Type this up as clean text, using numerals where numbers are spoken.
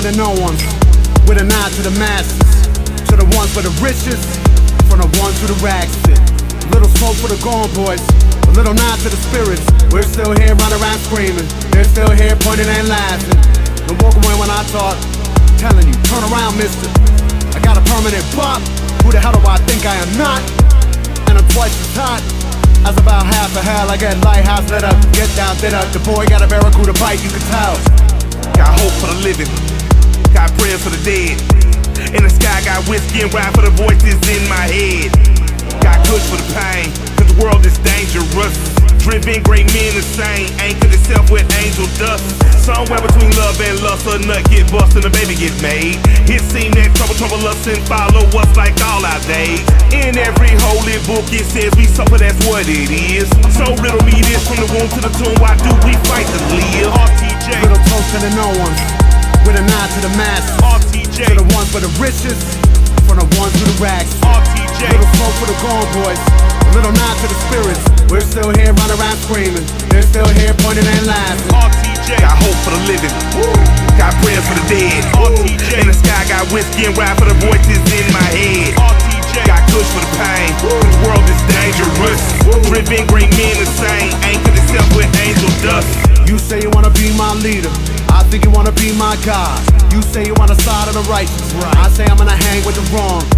the no ones, with a nod to the masses, to the ones with the riches, from the ones who the rags sit. A little smoke for the gone boys, a little nod to the spirits. We're still here running around screaming, they're still here pointing and laughing. Don't walk away when I talk, telling you, turn around mister. I got a permanent bop, who the hell do I think I am not? And I'm twice as hot as about half a hell. I get lighthouse lit up, get down, lit up. The boy got a barracuda bite, you can tell. Got hope for the living, got prayers for the dead. In the sky, got whiskey and ride for the voices in my head. Got kush for the pain, cause the world is dangerous. Driven great men insane, anchored itself with angel dust. Somewhere between love and lust, a nut get bust and a baby get made. It seemed that trouble us and follow us like all our days. In every holy book it says we suffer, that's what it is. So riddle me this, from the womb to the tomb, why do we fight to live? RTJ, little toast to the no ones, with a nod to the masses, RTJ, to the ones with the riches, from the ones with the rags. RTJ, little smoke for the gone boys, a little nod to the spirits. We're still here running around screaming, they're still here pointing and laughing. RTJ, got hope for the living, got prayers for the dead. RTJ, in the sky, got whiskey and ride for the voices in my head. RTJ, got kush for the pain, the world is dangerous. Driven great men insane, anchored itself with angel dust. You say you wanna be my leader, I think you wanna be my God. You say you wanna side of the righteous, I say I'm gonna hang with the wrong.